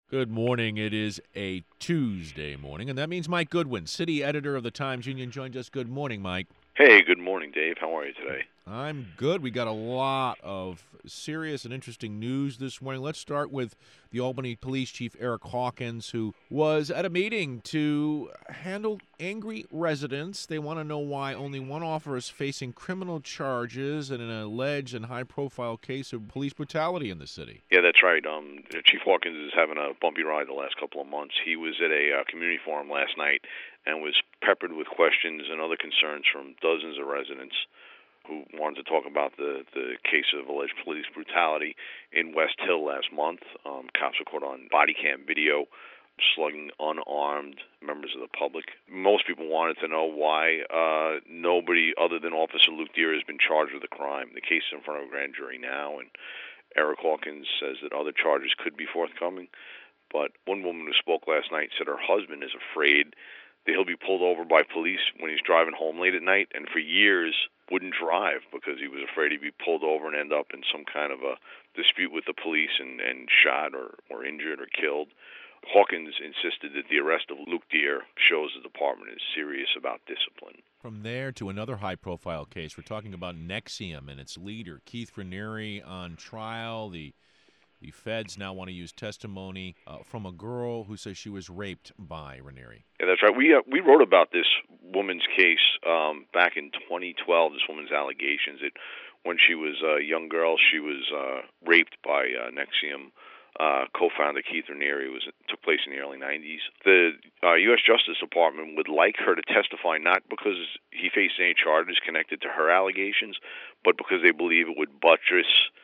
Good morning. It is a Tuesday morning, and that means Mike Goodwin, city editor of the Times-Union, joins us. Good morning, Mike. Hey, good morning, Dave. How are you today? I'm good. We got a lot of serious and interesting news this morning. Let's start with the Albany Police Chief Eric Hawkins, who was at a meeting to handle angry residents. They want to know why only one officer is facing criminal charges in an alleged and high-profile case of police brutality in the city. Yeah, that's right. Chief Hawkins is having a bumpy ride the last couple of months. He was at a community forum last night and was peppered with questions and other concerns from dozens of residents who wanted to talk about the case of alleged police brutality in West Hill last month. Cops were caught on body cam video slugging unarmed members of the public. Most people wanted to know why nobody other than Officer Luke Deere has been charged with the crime. The case is in front of a grand jury now, and Eric Hawkins says that other charges could be forthcoming. But one woman who spoke last night said her husband is afraid that he'll be pulled over by police when he's driving home late at night, and for years wouldn't drive because he was afraid he'd be pulled over and end up in some kind of a dispute with the police and shot or injured or killed. Hawkins insisted that the arrest of Luke Deere shows the department is serious about discipline. From there to another high-profile case, we're talking about NXIVM and its leader, Keith Raniere, on trial. The feds now want to use testimony from a girl who says she was raped by Raniere. Yeah, that's right. We wrote about this woman's case back in 2012. This woman's allegations that when she was a young girl, she was raped by NXIVM co-founder Keith Raniere. It took place in the early 90s. The U.S. Justice Department would like her to testify not because he faced any charges connected to her allegations, but because they believe it would buttress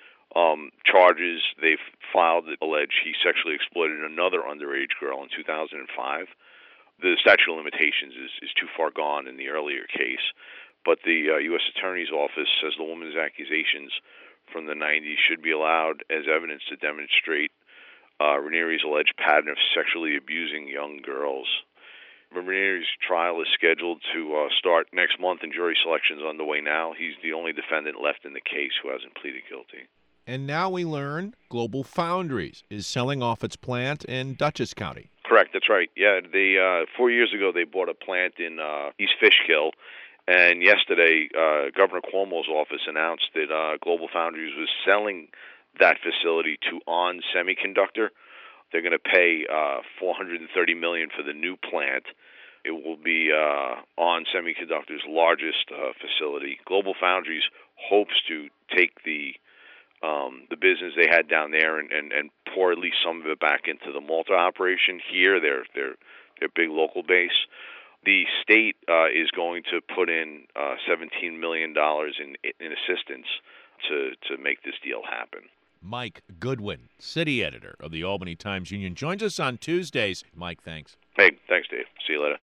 charges they've filed that allege he sexually exploited another underage girl in 2005. The statute of limitations is too far gone in the earlier case, but the U.S. Attorney's Office says the woman's accusations from the 90s should be allowed as evidence to demonstrate Raniere's alleged pattern of sexually abusing young girls. Raniere's trial is scheduled to start next month, and jury selection is underway now. He's the only defendant left in the case who hasn't pleaded guilty. And now we learn Global Foundries is selling off its plant in Dutchess County. Correct, that's right. Yeah, they 4 years ago they bought a plant in East Fishkill, and yesterday Governor Cuomo's office announced that Global Foundries was selling that facility to ON Semiconductor. They're going to pay $430 million for the new plant. It will be ON Semiconductor's largest facility. Global Foundries hopes to take the business they had down there and pour at least some of it back into the Malta operation here, their big local base. The state is going to put in $17 million in assistance to make this deal happen. Mike Goodwin, city editor of the Albany Times-Union, joins us on Tuesdays. Mike, thanks. Hey, thanks, Dave. See you later.